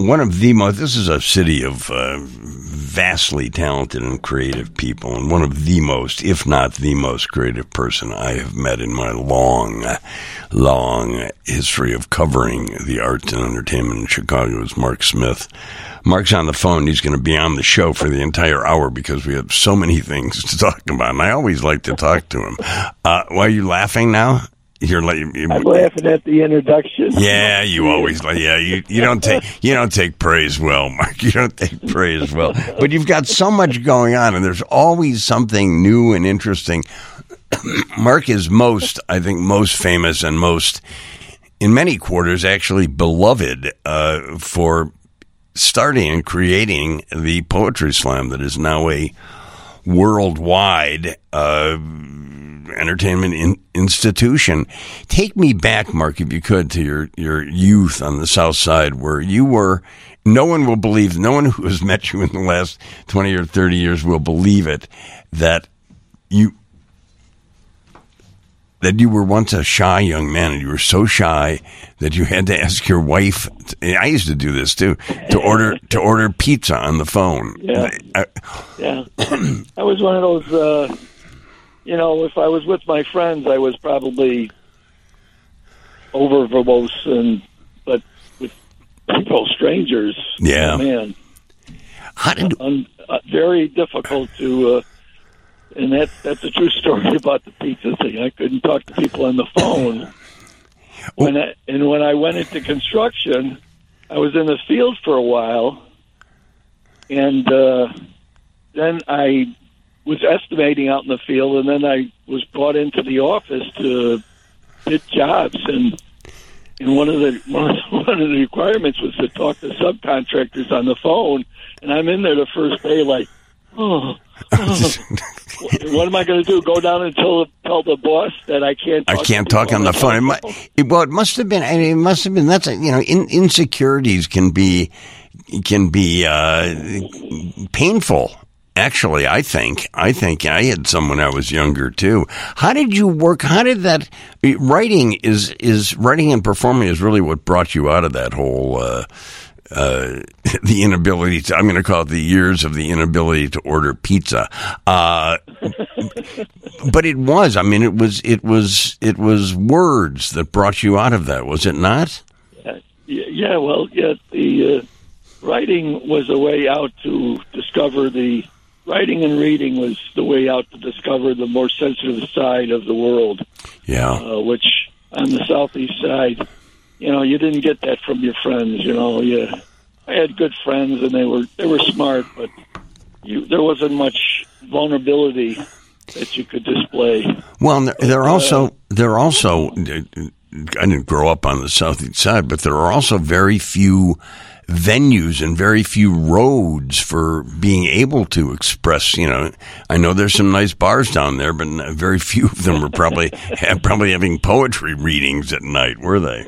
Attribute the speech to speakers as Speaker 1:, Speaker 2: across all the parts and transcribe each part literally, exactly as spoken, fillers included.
Speaker 1: one of the most, this is a city of uh, vastly talented and creative people, and one of the most, if not the most creative person I have met in my long, long history of covering the arts and entertainment in Chicago is Mark Smith. Mark's on the phone. He's going to be on the show for the entire hour because we have so many things to talk about, and I always like to talk to him. Uh, why are you laughing now? You're like, you,
Speaker 2: I'm laughing at the introduction.
Speaker 1: Yeah, you always like. Yeah, you, you don't take you don't take praise well, Mark. You don't take praise well. But you've got so much going on, and there's always something new and interesting. Mark is most, I think, most famous and most, in many quarters, actually beloved uh, for starting and creating the Poetry Slam that is now a worldwide uh, entertainment in, institution. Take me back, Mark, if you could, to your, your youth on the South Side, where you were. No one will believe, no one who has met you in the last twenty or thirty years will believe it, that you that you were once a shy young man, and you were so shy that you had to ask your wife. To, I used to do this too, to order to order pizza on the phone.
Speaker 2: Yeah,
Speaker 1: I,
Speaker 2: yeah. I was one of those. Uh, you know, if I was with my friends, I was probably over verbose, and but with people, strangers,
Speaker 1: yeah,
Speaker 2: oh, man,
Speaker 1: how did
Speaker 2: uh, un, uh, very difficult to. Uh, And that, that's a true story about the pizza thing. I couldn't talk to people on the phone. When I, and when I went into construction, I was in the field for a while, and uh, then I was estimating out in the field, and then I was brought into the office to bid jobs, and and one of the one of the, one of the requirements was to talk to subcontractors on the phone, and I'm in there the first day like, oh. oh. What am I going to do? Go down and tell, tell the boss that I can't. Talk
Speaker 1: I can't talk on the phone. It, mu- it, well, it must have been. It must have been. That's a, you know, in, insecurities can be can be uh, painful. Actually, I think. I think I had some when I was younger too. How did you work? How did that writing is is writing and performing is really what brought you out of that whole. Uh, Uh, the inability to, I'm going to call it the years of the inability to order pizza. Uh, but it was, I mean, it was, it was, it was words that brought you out of that, was it not?
Speaker 2: Yeah, yeah well, yeah, the uh, writing was a way out to discover the, writing and reading was the way out to discover the more sensitive side of the world.
Speaker 1: Yeah.
Speaker 2: Uh, which on the Southeast side, you know, you didn't get that from your friends. You know, you, I had good friends, and they were they were smart, but you, there wasn't much vulnerability that you could display.
Speaker 1: Well, there, there are also there are also. I didn't grow up on the Southeast side, but there are also very few venues and very few roads for being able to express, you know, I know there's some nice bars down there, but very few of them were probably have, probably having poetry readings at night, were they?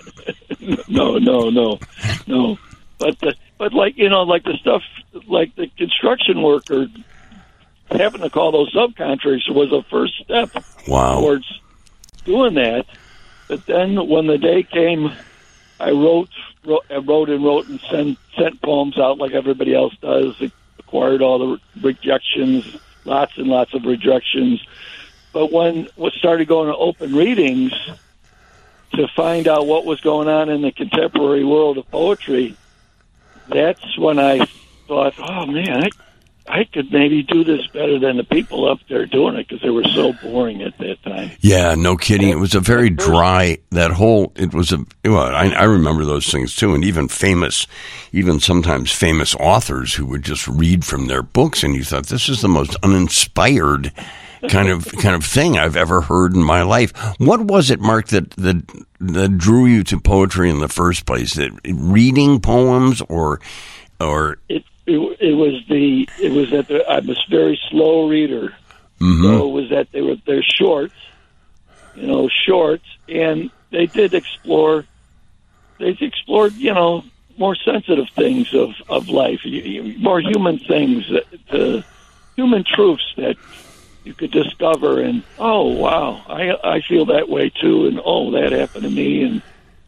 Speaker 2: No, no, no, no. But the, but like you know, like the stuff, like the construction worker, having to call those subcontractors was a first step
Speaker 1: wow.
Speaker 2: towards doing that. But then when the day came, I wrote. Wrote, wrote and wrote and sent, sent poems out like everybody else does. It acquired all the rejections, lots and lots of rejections. But when we started going to open readings to find out what was going on in the contemporary world of poetry, that's when I thought, oh, man, I, I could maybe do this better than the people up there doing it because they were so boring at that time.
Speaker 1: Yeah, no kidding. It was a very dry, that whole, it was a, well, I, I remember those things too. And even famous, even sometimes famous authors who would just read from their books. And you thought, this is the most uninspired kind of, kind of thing I've ever heard in my life. What was it, Mark, that, that, that drew you to poetry in the first place? That reading poems or, or?
Speaker 2: It, It, it was the it was that the, I'm a very slow reader,
Speaker 1: mm-hmm.
Speaker 2: so it was that they were they're short, you know, short, and they did explore, they explored, you know, more sensitive things of, of life, more human things, that, the human truths that you could discover, and oh wow, I I feel that way too, and oh that happened to me, and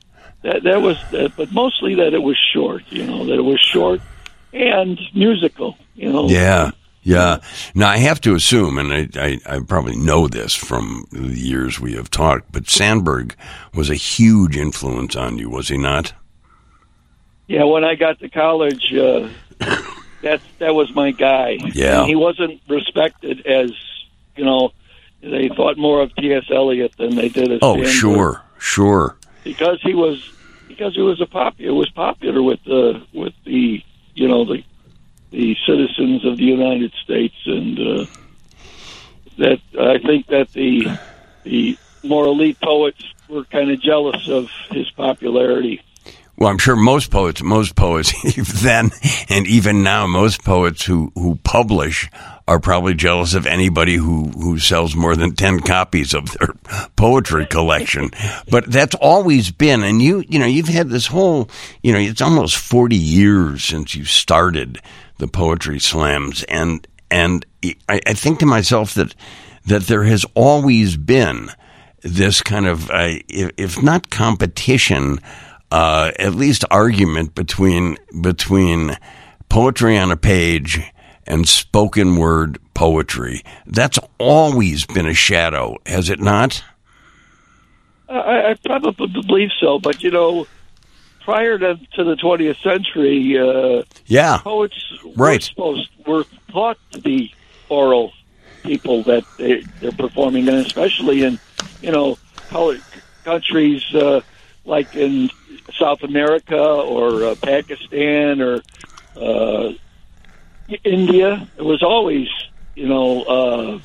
Speaker 2: that that was, uh, but mostly that it was short. You know, that it was short and musical. You know.
Speaker 1: Yeah. Yeah. Now, I have to assume, and I, I, I probably know this from the years we have talked, but Sandberg was a huge influence on you, was he not?
Speaker 2: Yeah, when I got to college, uh, that, that was my guy.
Speaker 1: Yeah.
Speaker 2: And he wasn't respected as, you know, they thought more of T S. Eliot than they did as
Speaker 1: Oh,
Speaker 2: Sandberg.
Speaker 1: sure, sure.
Speaker 2: Because he was, because he was a popular, it was popular with the, with the, you know, the, the citizens of the United States, and uh, that I think that the the more elite poets were kind of jealous of his popularity.
Speaker 1: Well, I'm sure most poets, most poets then and even now, most poets who, who publish are probably jealous of anybody who, who sells more than ten copies of their poetry collection. But that's always been, and you, you know, you've had this whole, you know, it's almost forty years since you started the Poetry Slams, and and I, I think to myself that that there has always been this kind of, uh, if, if not competition, uh, at least argument between between poetry on a page and spoken word poetry. That's always been a shadow, has it not?
Speaker 2: I, I probably believe so, but you know, prior to, to the twentieth century, uh,
Speaker 1: yeah,
Speaker 2: poets
Speaker 1: right.
Speaker 2: were supposed were thought to be oral people that they, they're performing, and especially in you know countries uh, like in South America or uh, Pakistan or uh, India. It was always you know uh,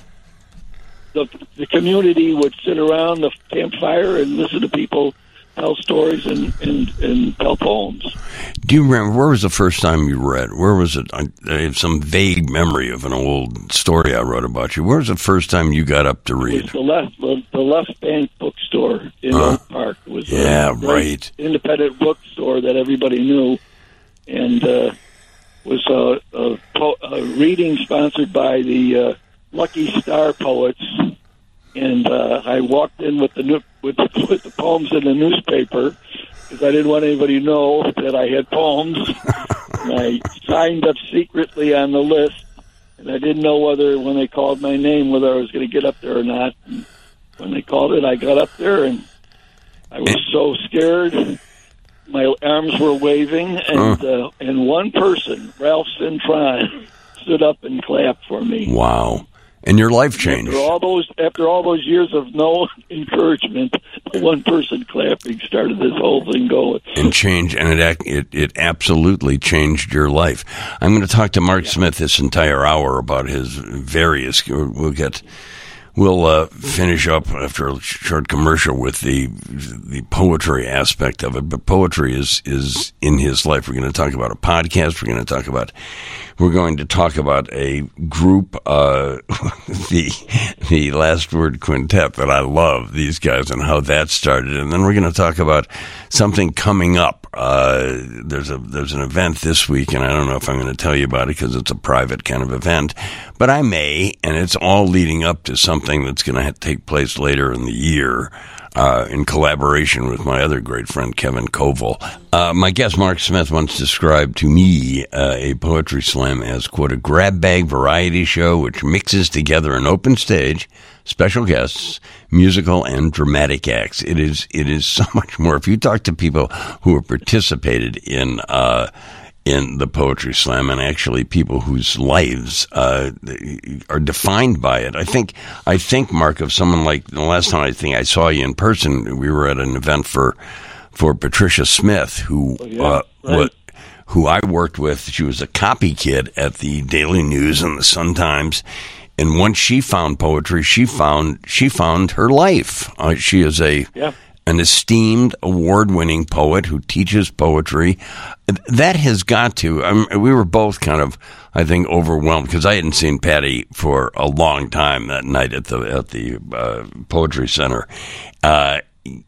Speaker 2: the the community would sit around the campfire and listen to people tell stories and, and, and tell poems.
Speaker 1: Do you remember, where was the first time you read? Where was it? I, I have some vague memory of an old story I wrote about you. Where was the first time you got up to read?
Speaker 2: It was the left, the, the Left Bank bookstore in
Speaker 1: uh,
Speaker 2: Oak Park. It was
Speaker 1: yeah,
Speaker 2: a
Speaker 1: right.
Speaker 2: independent bookstore that everybody knew, and uh, was a, a, po- a reading sponsored by the uh, Lucky Star Poets. And uh, I walked in with the new, with the, with the poems in the newspaper because I didn't want anybody to know that I had poems. And I signed up secretly on the list, and I didn't know whether when they called my name whether I was going to get up there or not. And when they called it, I got up there, and I was so scared. My arms were waving, and uh, and one person, Ralph Cintron, stood up and clapped for me.
Speaker 1: Wow. And your life changed.
Speaker 2: After all those, after all those years of no encouragement, one person clapping started this whole thing going.
Speaker 1: And change, and it it it absolutely changed your life. I'm going to talk to Mark yeah. Smith this entire hour about his various. We'll get. We'll uh, finish up after a short commercial with the the poetry aspect of it. But poetry is is in his life. We're going to talk about a podcast. We're going to talk about. We're going to talk about a group, uh, the the Last Word Quintet that I love, these guys, and how that started. And then we're going to talk about something coming up. Uh, there's a there's an event this week, and I don't know if I'm going to tell you about it because it's a private kind of event, but I may, and it's all leading up to something that's going to take place later in the year. Uh, in collaboration with my other great friend, Kevin Koval. Uh, my guest, Mark Smith, once described to me uh, a poetry slam as, quote, a grab bag variety show which mixes together an open stage, special guests, musical and dramatic acts. It is it is so much more. If you talk to people who have participated in uh in the Poetry Slam, and actually people whose lives uh, are defined by it. I think, I think, Mark, of someone like the last time I think I saw you in person, we were at an event for for Patricia Smith, who
Speaker 2: oh, yeah,
Speaker 1: uh,
Speaker 2: right.
Speaker 1: what, who I worked with. She was a copy kid at the Daily News and the Sun-Times. And once she found poetry, she found she found her life. Uh, she is a
Speaker 2: yeah.
Speaker 1: an esteemed, award-winning poet who teaches poetry. That has got to. I mean, we were both kind of, I think, overwhelmed because I hadn't seen Patty for a long time that night at the at the uh, Poetry Center. Uh,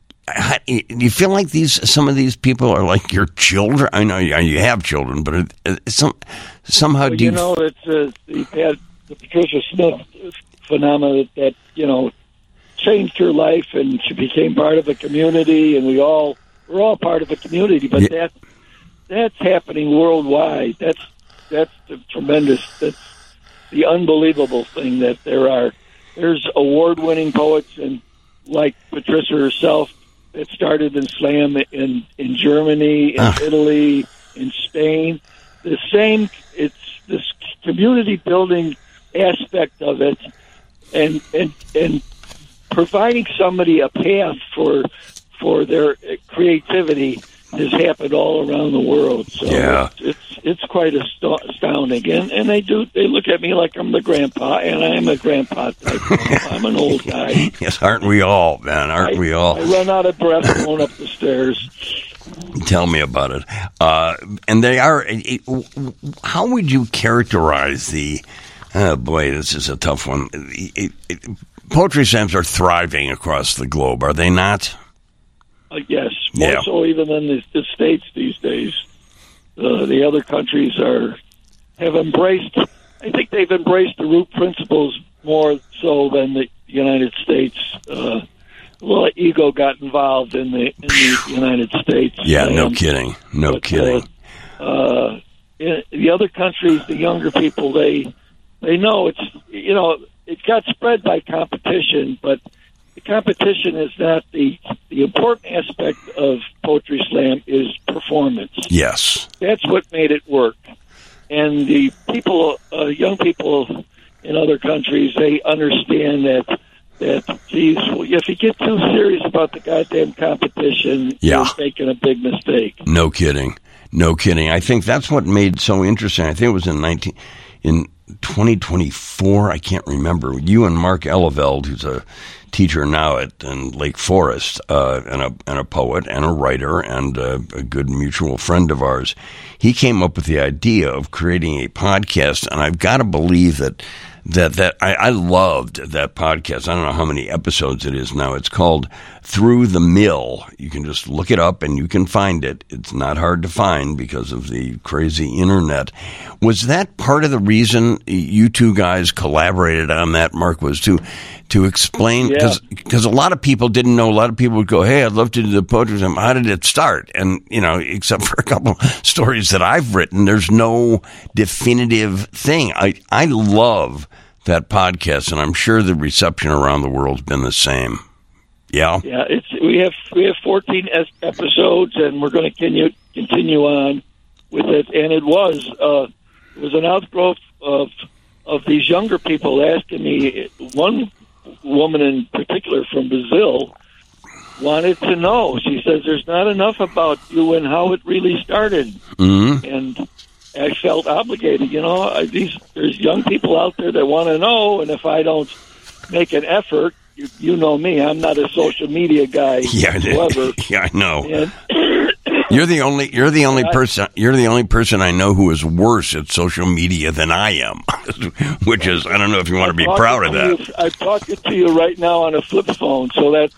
Speaker 1: do you feel like these some of these people are like your children? I know you, you have children, but it, it, some somehow
Speaker 2: well,
Speaker 1: do
Speaker 2: you,
Speaker 1: you
Speaker 2: know it's uh, you've had the Patricia Smith phenomenon that, that you know changed her life, and she became part of a community, and we all we're all part of a community, but
Speaker 1: Yeah.
Speaker 2: that that's happening worldwide. That's that's the tremendous. That's the unbelievable thing that there are. There's award-winning poets, and like Patricia herself, that started in slam in in Germany, in
Speaker 1: Ah.
Speaker 2: Italy, in Spain. The same. It's this community building aspect of it, and and and providing somebody a path for for their creativity has happened all around the world. So
Speaker 1: Yeah.
Speaker 2: it's it's, it's quite ast- astounding, and and they do they look at me like I'm the grandpa, and I am a grandpa type. I'm an old guy.
Speaker 1: Yes, aren't we all, man? Aren't
Speaker 2: I,
Speaker 1: we all?
Speaker 2: I run out of breath going up the stairs.
Speaker 1: Tell me about it. Uh, and they are. It, how would you characterize the? Oh boy, this is a tough one. It, it, poetry slams are thriving across the globe, are they not?
Speaker 2: Uh, yes, more
Speaker 1: Yeah.
Speaker 2: so even than the, the states these days. Uh, the other countries are have embraced. I think they've embraced the root principles more so than the United States. Uh, a little ego got involved in the in the United States.
Speaker 1: Yeah, no
Speaker 2: Um,
Speaker 1: kidding, no
Speaker 2: but,
Speaker 1: kidding.
Speaker 2: Uh, uh, in the other countries, the younger people, they they know it's you know it got spread by competition, but the competition is not the the important aspect of Poetry Slam is performance.
Speaker 1: Yes,
Speaker 2: That's what made it work. And the people, uh, young people in other countries, they understand that that geez, well, if you get too serious about the goddamn competition,
Speaker 1: Yeah.
Speaker 2: you're making a big mistake.
Speaker 1: no kidding, no kidding. I think that's what made so interesting. I think it was in nineteen in twenty twenty-four. I can't remember. You and Mark Eleveld, who's a teacher now at in Lake Forest, uh, and a and a poet and a writer and uh, a good mutual friend of ours. He came up with the idea of creating a podcast, and I've got to believe that that that I, I loved that podcast. I don't know how many episodes it is now. It's called Through the Mill. You can just look it up and you can find it. It's not hard to find because of the crazy internet. Was that part of the reason you two guys collaborated on that, Mark, was to to explain? Because because a lot of people didn't know. A lot of people would go, hey, I'd love to do the poetry slam. How did it start? And, you know, except for a couple stories that I've written, there's no definitive thing. I, I love that podcast, and I'm sure the reception around the world's been the same. Yeah?
Speaker 2: Yeah, it's we have we have fourteen es- episodes, and we're going to continue continue on with it. And it was uh, it was an outgrowth of of these younger people asking me. One woman in particular from Brazil wanted to know. She says, "There's not enough about you and how it really started."
Speaker 1: Mm-hmm.
Speaker 2: And I felt obligated. You know, I, these there's young people out there that want to know, and if I don't make an effort, you, you know me, I'm not a social media guy
Speaker 1: Yeah,
Speaker 2: whatsoever.
Speaker 1: yeah, I know.
Speaker 2: And
Speaker 1: You're the only you're the only
Speaker 2: I-
Speaker 1: person you're the only person I know who is worse at social media than I am, which is I don't know if you want to be
Speaker 2: I'm
Speaker 1: proud of
Speaker 2: talking
Speaker 1: that.
Speaker 2: to you- I'm talking to you right now on a flip phone, so that,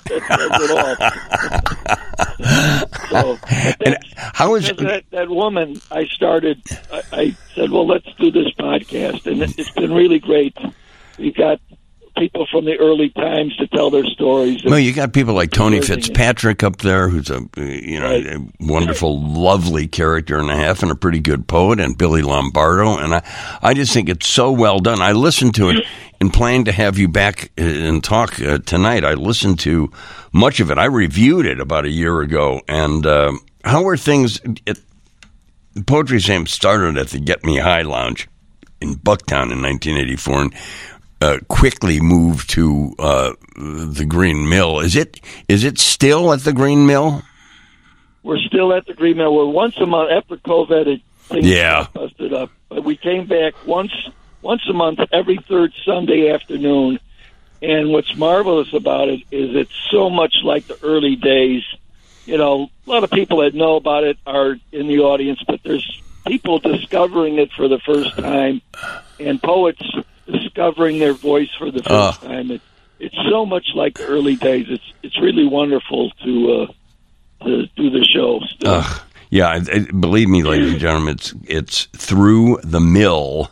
Speaker 2: that says it all. So, but
Speaker 1: And
Speaker 2: that's-
Speaker 1: how is
Speaker 2: because that, that woman, I started, I, I said, well, let's do this podcast, and it, it's been really great. We've got people from the early times to tell their stories.
Speaker 1: well, you got people like Tony
Speaker 2: Everything.
Speaker 1: Fitzpatrick up there, who's a you know
Speaker 2: Right.
Speaker 1: a wonderful, lovely character and a half, and a pretty good poet, and Billy Lombardo, and I, I just think it's so well done. I listened to it and plan to have you back and talk uh, tonight. I listened to much of it. I reviewed it about a year ago, and uh, how are things? It, Poetry Slam started at the Get Me High Lounge in Bucktown in nineteen eighty-four, and uh, quickly moved to uh, the Green Mill. Is it is it still at the Green Mill?
Speaker 2: We're still at the Green Mill. We're once a month after COVID. It, things
Speaker 1: Yeah.
Speaker 2: got busted up, but we came back once once a month, every third Sunday afternoon. And what's marvelous about it is it's so much like the early days. You know, a lot of people that know about it are in the audience, but there's people discovering it for the first time, and poets discovering their voice for the first
Speaker 1: Uh.
Speaker 2: time. It, it's so much like the early days. It's it's really wonderful to uh, to do the show still.
Speaker 1: Ugh. Yeah, I, I, believe me, ladies and gentlemen, it's it's through the mill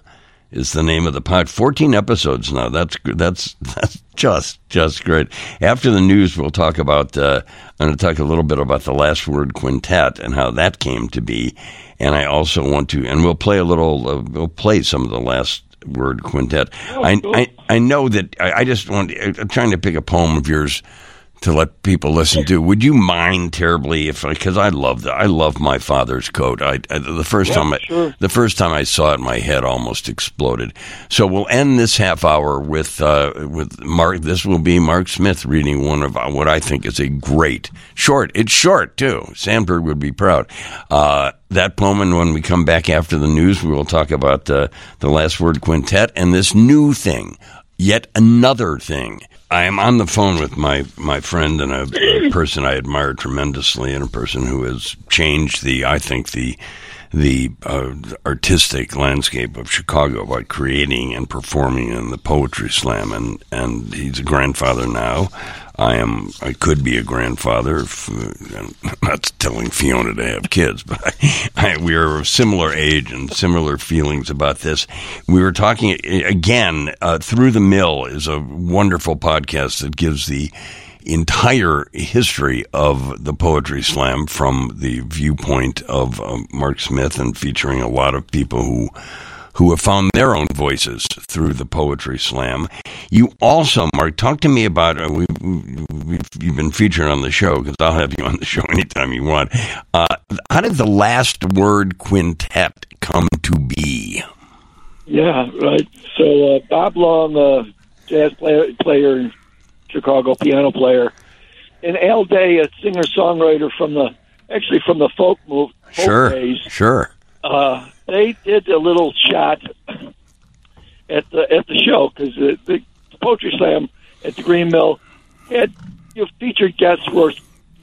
Speaker 1: is the name of the pod. fourteen episodes now. That's that's that's just just great. After the news, we'll talk about. Uh, I'm going to talk a little bit about the Last Word Quintet and how that came to be. And I also want to, and we'll play a little. Uh, we'll play some of the Last Word Quintet.
Speaker 2: Oh,
Speaker 1: I,
Speaker 2: cool.
Speaker 1: I I know that. I, I just want. I'm trying to pick a poem of yours to let people listen to. Would you mind terribly if, because I love that. I love My Father's Coat. I, I the first
Speaker 2: Yeah,
Speaker 1: time I,
Speaker 2: sure.
Speaker 1: the first time I saw it, my head almost exploded. So we'll end this half hour with uh, with Mark. This will be Mark Smith reading one of what I think is a great short. It's short too. Sandberg would be proud. Uh, that poem, and when we come back after the news, we will talk about uh, the Last Word Quintet and this new thing, yet another thing. I am on the phone with my, my friend and a, a person I admire tremendously, and a person who has changed the, I think, the the uh, artistic landscape of Chicago by creating and performing in the Poetry Slam, and, and he's a grandfather now. I am. I could be a grandfather. If, uh, I'm not telling Fiona to have kids, but I, I, we are of similar age and similar feelings about this. We were talking again. Uh, Through the Mill is a wonderful podcast that gives the entire history of the Poetry Slam from the viewpoint of uh, Mark Smith, and featuring a lot of people who. who have found their own voices through the Poetry Slam. You also, Mark, talk to me about, uh, we, we've, you've been featured on the show, because I'll have you on the show anytime you want. Uh, how did the Last Word Quintet come to be?
Speaker 2: Yeah, right. So uh, Bob Long, uh, jazz player, player in Chicago, piano player, and Al Day, a singer-songwriter from the, actually from the folk move, folk
Speaker 1: Sure,
Speaker 2: days.
Speaker 1: sure.
Speaker 2: Uh, they did a little shot at the at the show, because the, the Poetry Slam at the Green Mill had, you know, featured guests were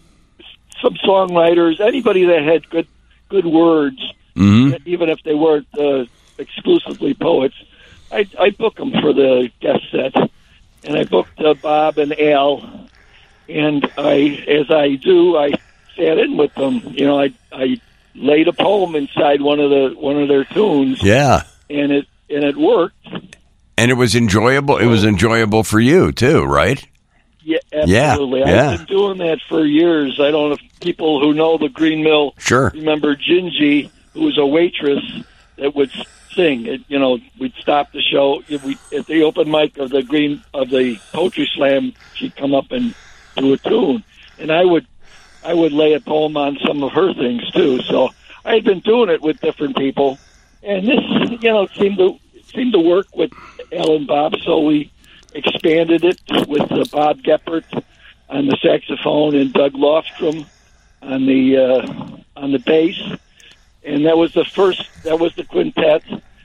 Speaker 2: some songwriters, anybody that had good good words,
Speaker 1: Mm-hmm.
Speaker 2: even if they weren't uh, exclusively poets. I I booked them for the guest set, and I booked uh, Bob and Al, and I, as I do, I sat in with them. You know, I I. laid a poem inside one of the one of their tunes.
Speaker 1: Yeah.
Speaker 2: And it and it worked.
Speaker 1: And it was enjoyable. It was enjoyable for you too, right?
Speaker 2: Yeah, absolutely.
Speaker 1: Yeah, yeah.
Speaker 2: I've been doing that for years. I don't know if people who know the Green Mill
Speaker 1: Sure.
Speaker 2: remember Gingy, who was a waitress that would sing. It, you know, we'd stop the show. We, at the open mic of the Green of the Poetry Slam, she'd come up and do a tune, and I would. I would lay a poem on some of her things too. So I had been doing it with different people, and this, you know, seemed to seemed to work with Al and Bob. So we expanded it with uh, Bob Geppert on the saxophone and Doug Lofstrom on the uh, on the bass, and that was the first. That was the quintet.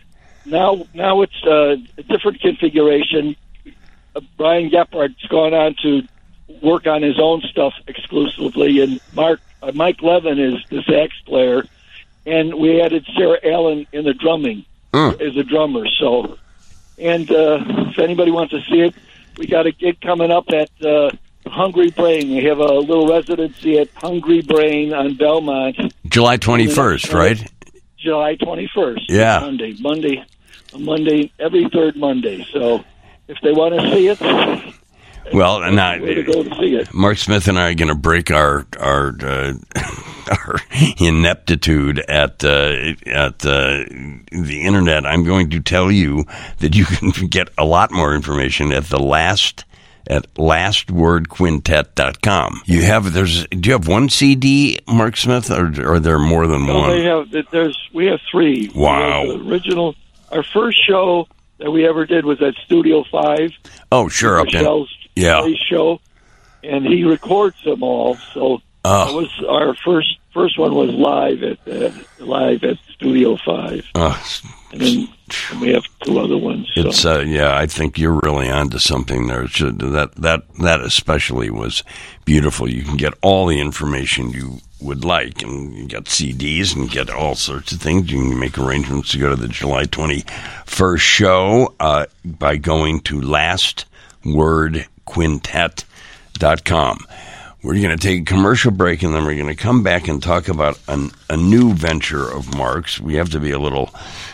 Speaker 2: Now, now it's uh, a different configuration. Uh, Brian Geppert's gone on to work on his own stuff exclusively, and Mark uh, Mike Levin is the sax player, and we added Sarah Allen in the drumming
Speaker 1: Mm.
Speaker 2: as a drummer. So, and uh, if anybody wants to see it, we got a gig coming up at uh, Hungry Brain. We have a little residency at Hungry Brain on Belmont,
Speaker 1: July twenty-first, right?
Speaker 2: July twenty-first.
Speaker 1: Yeah.
Speaker 2: Monday, Monday, Monday, every third Monday. So, if they want to see it.
Speaker 1: Well, and now,
Speaker 2: Way to go to see it.
Speaker 1: Mark Smith and I are going to break our our, uh, our ineptitude at uh, at uh, the internet. I'm going to tell you that you can get a lot more information at the last at last word quintet dot com. You have there's do you have one C D, Mark Smith, or, or are there more than
Speaker 2: No,
Speaker 1: one?
Speaker 2: they have. There's we have three.
Speaker 1: Wow.
Speaker 2: We have the original. Our first show that we ever did was at Studio Five.
Speaker 1: Oh, sure, up in
Speaker 2: Michelle's
Speaker 1: yeah.
Speaker 2: Play show, and he records them all. So
Speaker 1: Oh.
Speaker 2: that was our first. First one was live at uh, live at Studio Five,
Speaker 1: Oh,
Speaker 2: and then and we have two other ones. So.
Speaker 1: It's uh, yeah, I think you're really onto something there. It's, uh, that that that especially was beautiful. You can get all the information you would like, and you get C Ds and get all sorts of things. You can make arrangements to go to the July twenty-first show uh, by going to last word quintet dot com. We're going to take a commercial break, and then we're going to come back and talk about an, a new venture of Mark's. We have to be a little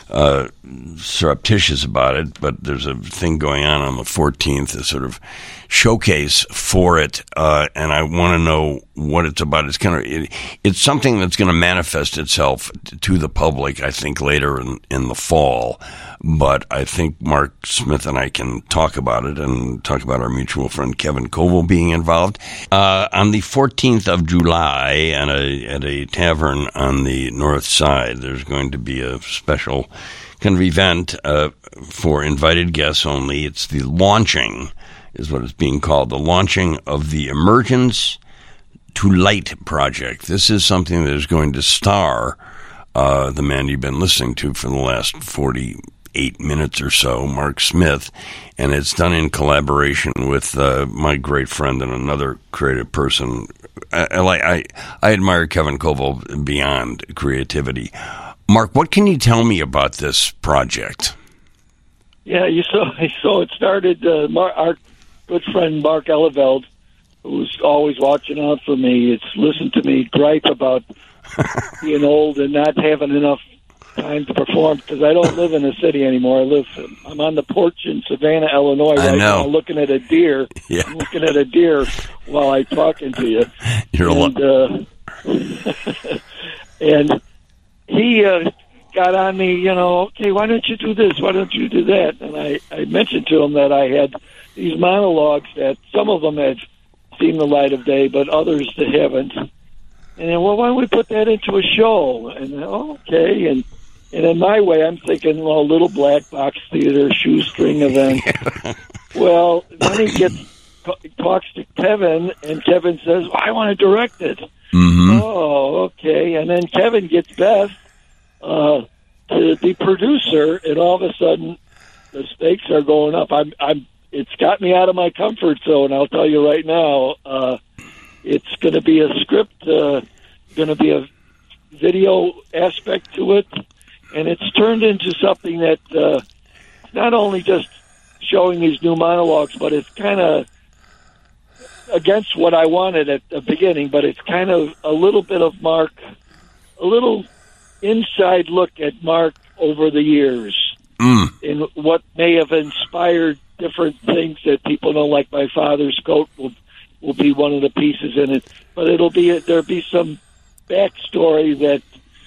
Speaker 1: uh, surreptitious about it, but there's a thing going on on the fourteenth, a sort of showcase for it, uh, and I want to know what it's about. It's kind of it, it's something that's going to manifest itself t- to the public, I think, later in, in the fall. But I think Mark Smith and I can talk about it and talk about our mutual friend Kevin Koval being involved. Uh, on the fourteenth of July at a, at a tavern on the north side, there's going to be a special kind of event uh, for invited guests only. It's the launching, is what it's being called, the launching of the Emergence to Light project. This is something that is going to star uh, the man you've been listening to for the last forty-eight minutes or so, Mark Smith, and it's done in collaboration with uh, my great friend and another creative person. I, I, I, I admire Kevin Koval beyond creativity. Mark, what can you tell me about this project?
Speaker 2: Yeah, you saw. So it started. Uh, Mar- our good friend Mark Eleveld, who's always watching out for me, it's listened to me gripe about being old and not having enough time to perform because I don't live in the city anymore. I live. I'm on the porch in Savannah, Illinois, right now, looking at a deer.
Speaker 1: Yeah.
Speaker 2: I'm looking at a deer while I'm talking to you.
Speaker 1: You're
Speaker 2: and,
Speaker 1: a
Speaker 2: uh, and he uh, got on me, you know, okay, why don't you do this? Why don't you do that? And I, I mentioned to him that I had these monologues that some of them had seen the light of day, but others that haven't. And then, well, why don't we put that into a show? And, oh, okay. And and in my way, I'm thinking, well, little black box theater, shoestring event. Well, then he gets talks to Kevin, and Kevin says, well, I want to direct it.
Speaker 1: Mm-hmm.
Speaker 2: Oh, okay. And then Kevin gets Beth uh, to be producer, and all of a sudden the stakes are going up. I'm, I'm. It's got me out of my comfort zone. I'll tell you right now. Uh, it's going to be a script, uh, going to be a video aspect to it, and it's turned into something that uh, not only just showing these new monologues, but it's kind of against what I wanted at the beginning, but it's kind of a little bit of Mark, a little inside look at Mark over the years
Speaker 1: mm.
Speaker 2: and what may have inspired different things that people know, like my father's coat will will be one of the pieces in it. But it'll be there'll be some backstory that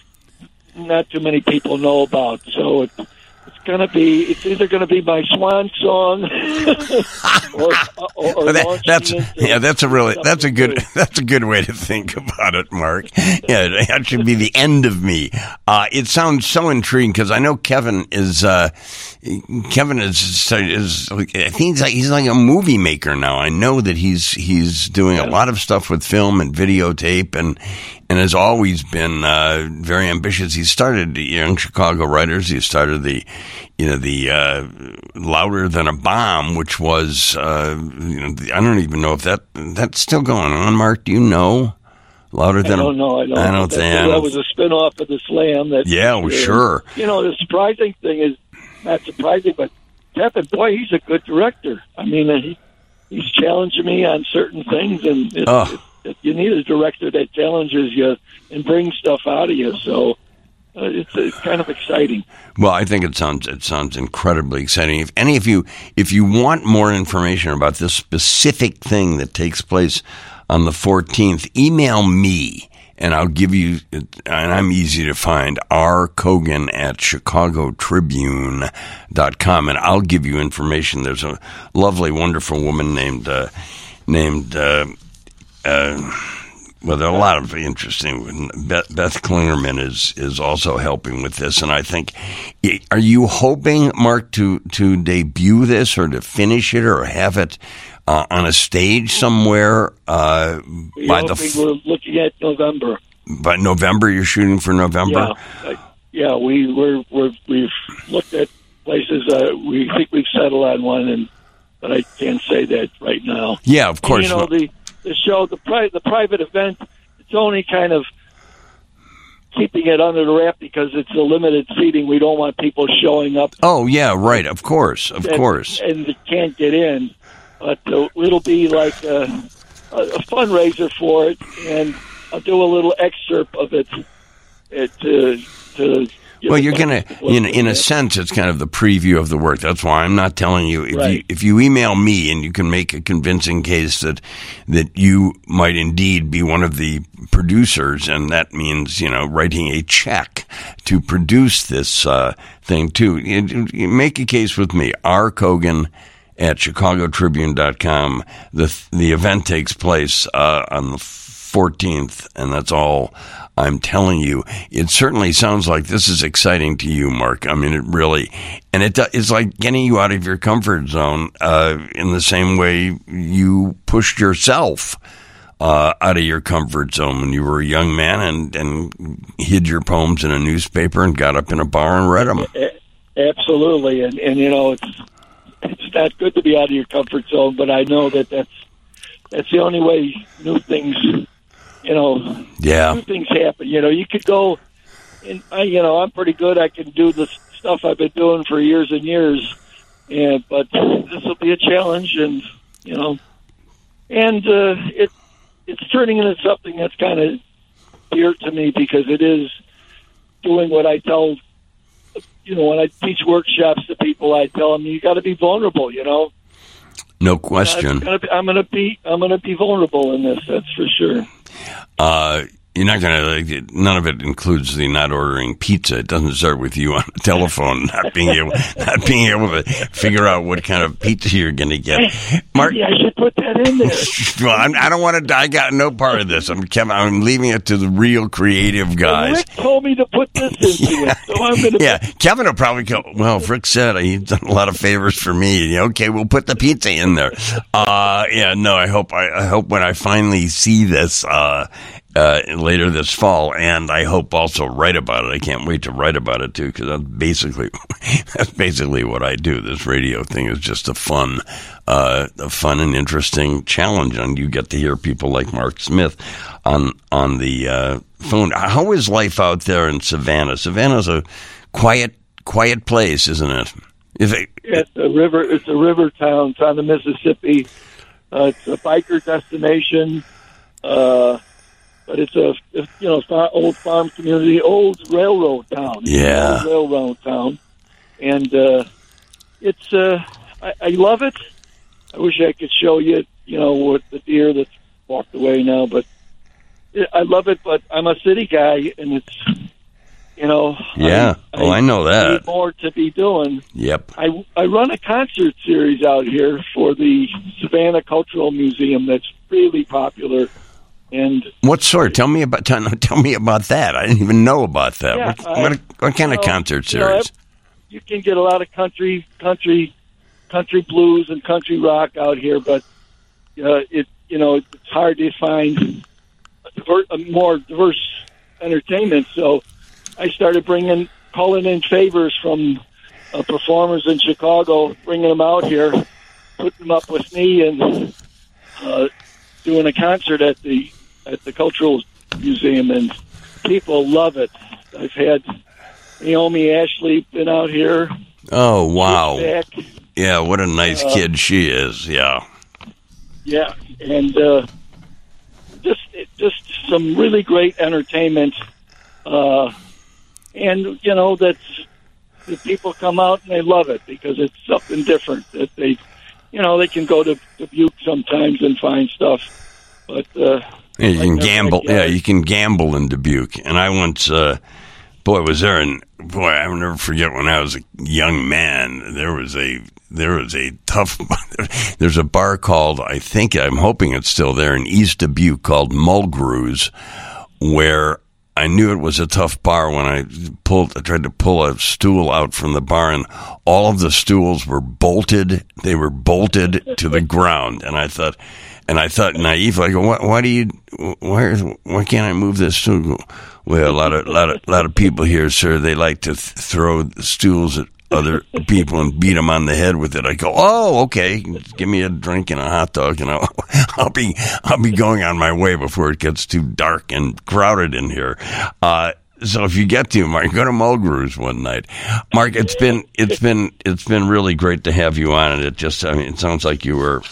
Speaker 2: not too many people know about. So it, it's gonna be it's either gonna be my swan song or, or, or
Speaker 1: that, that's yeah that's a really that's a good
Speaker 2: new.
Speaker 1: that's a good way to think about it, Mark. Yeah, that should be the end of me. Uh, it sounds so intriguing because I know Kevin is uh, Kevin is is I think he's like he's like a movie maker now. I know that he's he's doing a lot of stuff with film and videotape and and has always been uh, very ambitious. He started Young Chicago Writers. He started the you know the uh, Louder Than a Bomb, which was uh, you know the, I don't even know if that that's still going on. Mark, do you know? Louder Than
Speaker 2: I don't
Speaker 1: a,
Speaker 2: know. I don't.
Speaker 1: I don't
Speaker 2: that,
Speaker 1: think
Speaker 2: that was a spinoff of the Slam. That
Speaker 1: yeah, well,
Speaker 2: uh,
Speaker 1: sure.
Speaker 2: You know, the surprising thing is not surprising, but Kevin, boy, he's a good director. I mean, uh, he he's challenging me on certain things, and it,
Speaker 1: oh.
Speaker 2: it, it, you need a director that challenges you and brings stuff out of you. So uh, it's, it's kind of exciting.
Speaker 1: Well, I think it sounds it sounds incredibly exciting. If any of you if you want more information about this specific thing that takes place on the fourteenth, email me. And I'll give you, and I'm easy to find, R. Kogan at Chicago Tribune dot com, and I'll give you information. There's a lovely, wonderful woman named, uh, named, uh, uh, well, there are a lot of interesting, Beth, Beth Klingerman is, is also helping with this, and I think, are you hoping, Mark, to, to debut this, or to finish it, or have it Uh, on a stage somewhere uh, by the f-
Speaker 2: we're looking at November.
Speaker 1: By November, you're shooting for November.
Speaker 2: Yeah, uh, yeah. We we're, we're we've looked at places. Uh, we think we've settled on one, and but I can't say that right now.
Speaker 1: Yeah, of course.
Speaker 2: And, you know the the show, the pri- the private event. It's only kind of keeping it under the wrap because it's a limited seating. We don't want people showing up.
Speaker 1: Oh yeah, right. Of course, of
Speaker 2: and,
Speaker 1: course.
Speaker 2: And they can't get in. But uh, it'll be like a, a fundraiser for it, and I'll do a little excerpt of it, it to, to
Speaker 1: Well, you're going to, in, in a sense, it's kind of the preview of the work. That's why I'm not telling you. If,
Speaker 2: right.
Speaker 1: you. if you email me and you can make a convincing case that that you might indeed be one of the producers, and that means, you know, writing a check to produce this uh, thing, too. You, you make a case with me, R. Kogan at chicago tribune dot com. The, the event takes place uh, on the fourteenth, and that's all I'm telling you. It certainly sounds like this is exciting to you, Mark. I mean, it really, and it it's like getting you out of your comfort zone uh, in the same way you pushed yourself uh, out of your comfort zone when you were a young man and, and hid your poems in a newspaper and got up in a bar and read them.
Speaker 2: Absolutely, and and you know, it's it's not good to be out of your comfort zone, but I know that that's that's the only way new things. You know,
Speaker 1: yeah.
Speaker 2: Two things happen. You know, you could go, and I, you know, I'm pretty good. I can do the stuff I've been doing for years and years, and but this will be a challenge, and you know, and uh, it it's turning into something that's kind of dear to me because it is doing what I tell. You know, when I teach workshops to people, I tell them you got to be vulnerable. You know.
Speaker 1: No question.
Speaker 2: I'm going to be I'm going to be vulnerable in this. That's for sure.
Speaker 1: Uh, you're not going to. None of it includes the not ordering pizza. It doesn't start with you on the telephone not being able not being able to figure out what kind of pizza you're going to get. Mark,
Speaker 2: yeah, I should put that in there.
Speaker 1: Well, I'm, I don't want to. I got no part of this. I'm Kevin. I'm leaving it to the real creative guys.
Speaker 2: Rick told me to put this into it, so I'm going to.
Speaker 1: Yeah, Kevin will probably go. Well, Rick said he's done a lot of favors for me. Okay, we'll put the pizza in there. Uh, yeah, no. I hope. I, I hope when I finally see this. Uh, Uh, later this fall, and I hope also write about it. I can't wait to write about it too, because that's basically that's basically what I do. This radio thing is just a fun, uh, a fun and interesting challenge, and you get to hear people like Mark Smith on on the uh, phone. How is life out there in Savannah? Savannah's a quiet, quiet place, isn't it? Is it?
Speaker 2: It's a river. It's a river town. It's on the Mississippi. Uh, it's a biker destination. Uh, But it's a, it's, you know, old farm community, old railroad town.
Speaker 1: Yeah.
Speaker 2: Old railroad town. And uh, it's, uh, I, I love it. I wish I could show you, you know, what the deer that's walked away now, but it, I love it, but I'm a city guy, and it's, you know.
Speaker 1: Yeah.
Speaker 2: I,
Speaker 1: oh, I, I know that.
Speaker 2: Need more to be doing.
Speaker 1: Yep.
Speaker 2: I, I run a concert series out here for the Savannah Cultural Museum that's really popular. And
Speaker 1: what sort? Tell me about tell, tell me about that. I didn't even know about that.
Speaker 2: Yeah,
Speaker 1: what, what, what kind
Speaker 2: you
Speaker 1: of
Speaker 2: know,
Speaker 1: concert
Speaker 2: you know,
Speaker 1: series?
Speaker 2: You can get a lot of country, country, country blues and country rock out here, but uh, it you know it's hard to find a, diver, a more diverse entertainment. So I started bringing calling in favors from uh, performers in Chicago, bringing them out here, putting them up with me, and uh, doing a concert at the. at the Cultural Museum, and people love it. I've had Naomi Ashley been out here.
Speaker 1: Oh, wow.
Speaker 2: Back.
Speaker 1: Yeah, what a nice uh, kid she is, yeah.
Speaker 2: Yeah, and uh, just just some really great entertainment. Uh, and, you know, that's, the people come out and they love it because it's something different. That they, you know, they can go to Dubuque sometimes and find stuff, but... Uh,
Speaker 1: Yeah, you can gamble. Yeah, you can gamble in Dubuque. And I once, uh, boy, was there, and boy, I will never forget when I was a young man. There was a there was a tough. There's a bar called, I think, I'm hoping it's still there in East Dubuque, called Mulgrew's, where I knew it was a tough bar when I pulled. I tried to pull a stool out from the bar, and all of the stools were bolted. They were bolted to the ground, and I thought. And I thought naively, I go, why, why do you, why, why can't I move this stool? Well, a lot of, lot of, lot of people here, sir, they like to th- throw stools at other people and beat them on the head with it. I go, oh, okay, give me a drink and a hot dog, and I'll, I'll be, I'll be going on my way before it gets too dark and crowded in here. Uh, So if you get to Mark, go to Mulgrew's one night. Mark, it's been, it's been, it's been really great to have you on, and it just, I mean, it sounds like you were.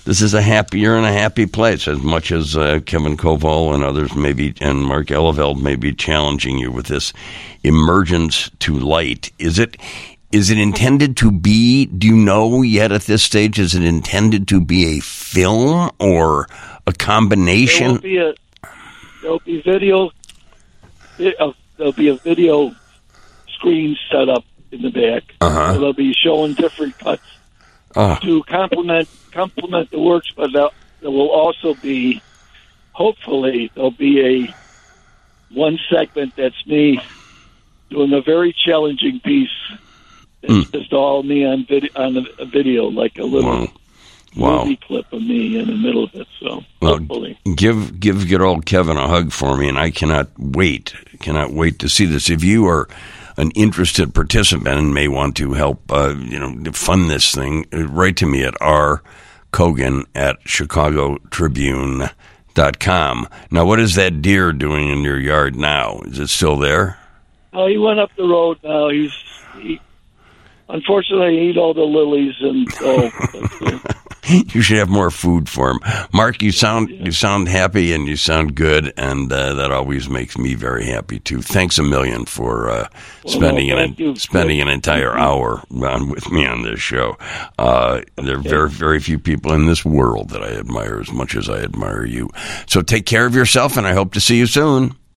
Speaker 1: this is a happy, you're in a happy place, as much as uh, Kevin Koval and others maybe, and Mark Eleveld may be challenging you with this emergence to light. Is it, is it intended to be, do you know yet at this stage, is it intended to be a film or a combination?
Speaker 2: There will be a, there'll be video, there'll be a video screen set up in the back.
Speaker 1: Uh-huh.
Speaker 2: So they'll be showing different cuts
Speaker 1: Oh.
Speaker 2: to complement complement the works, but there will also be, hopefully, there'll be a one segment that's me doing a very challenging piece. It's
Speaker 1: Mm.
Speaker 2: just all me on video, on a, a video, like a little
Speaker 1: Wow. Wow.
Speaker 2: movie clip of me in the middle of it. So
Speaker 1: Well,
Speaker 2: hopefully,
Speaker 1: give give good old Kevin a hug for me, and I cannot wait, cannot wait to see this. If you are an interested participant and may want to help, uh, you know, fund this thing, write to me at r kogan at chicago tribune dot com. Now, what is that deer doing in your yard now? Is it still there?
Speaker 2: oh, he went up the road. Now he's he, unfortunately he ate all the lilies, and so. But, uh,
Speaker 1: You should have more food for him. Mark, you sound you sound happy and you sound good, and uh, that always makes me very happy too. Thanks a million for uh,
Speaker 2: Well,
Speaker 1: spending
Speaker 2: no,
Speaker 1: an
Speaker 2: thank you.
Speaker 1: spending an entire hour on with me on this show. Uh, there are very very few people in this world that I admire as much as I admire you. So take care of yourself, and I hope to see you soon.